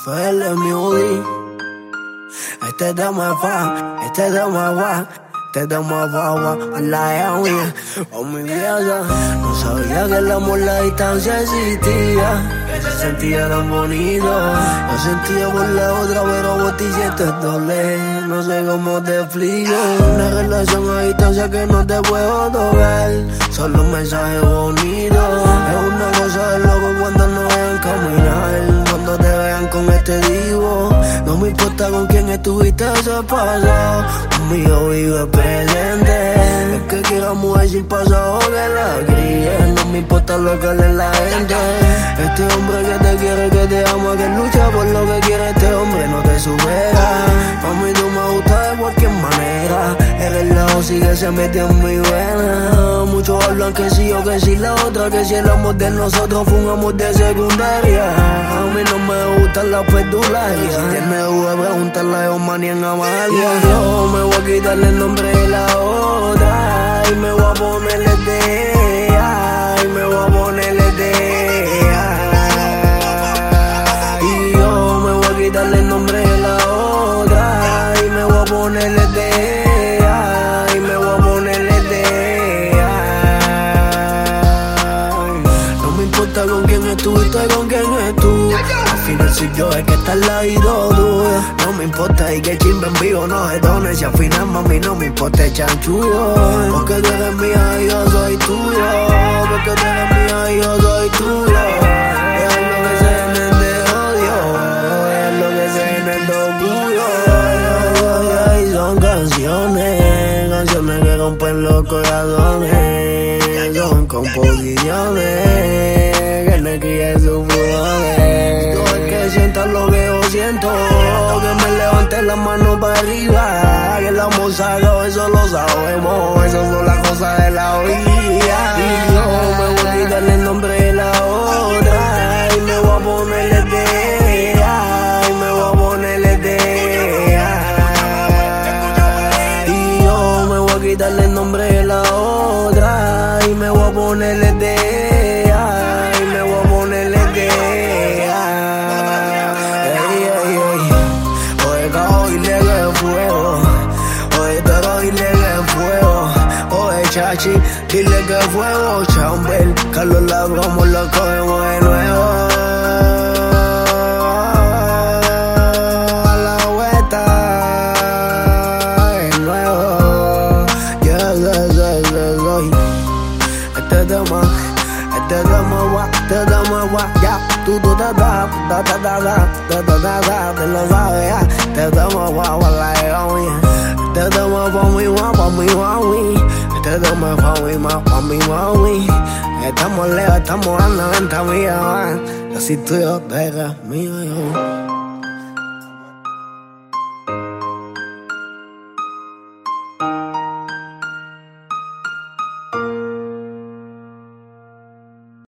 FL Music. Este tema es fa, este tema es fa, este tema es fa, la mía, o mi vieja. No sabía que el amor, la distancia existía, que se sentía tan bonito. Lo sentía por la otra, pero vos te sientes doler. No sé cómo te explico. Una relación a distancia que no te puedo tocar, solo un mensaje bonito. Es una cosa de loco cuando nos vean caminar, cuando te vean con este divo. No me importa con quién estuviste ese pasado, conmigo vive presente. Es que quiera mujer sin pasado que la críe, no me importa lo que le la gente. Este hombre que te quiere, que te ama, que lucha por lo que quiere, este hombre no te supera. A mí tú me gusta de cualquier manera, eres lado sigue se mete en mi vena. Muchos hablan que sí o que sí la otra, que si el amor de nosotros fue un amor de secundaria. A mí no me gustan las perdularias, si tienes duda pregúntale a Omani en Amalia. Yo me voy a quitarle el nombre de la otra y me voy a ponerle de ella, y me voy a ponerle de ella. Y yo me voy a quitarle el nombre de la otra y me voy a ponerle de ella, y me voy a ponerle de ella. No me importa con quién estuviste, con quién estuve. Al final soy yo el que está al lado tuyo. No me importa y que chimbe en vivo no se done. Si al final, mami, no me importa el chanchullo. Porque tú eres mía y yo soy tuyo. Porque tú eres mía y yo soy tuyo. Es lo que se llenen de odio, es lo que se llenen de orgullo. Y son canciones, canciones que rompen los corazones. Son composiciones que le críen sus flores. Que sientas lo que yo siento, que me levante las manos para arriba, que el amor salga, eso lo sabemos, esas son las cosas de la vida. Y yo me voy a quitarle el nombre de la otra y me voy a ponerle de ella, y me voy a ponerle de ella. Y yo me voy a quitarle el nombre de la otra y me voy a ponerle de ella, y me voy a ponerle de ella. Oye, cago, dile que fuego. Oye, pero dile que fuego. Oye, chachi, dile que fuego. Chambel, Carlos la bromo, lo cogemos de nuevo. A la vuelta, de nuevo. Este tema, ya. Tú te da, te lo sabes ya. Te tema, la mía. Te tema pa' mi mami. Te tema pa' mi mami. Estamos lejos, estamos a 90 millas. Así tú y yo, deja mío yo.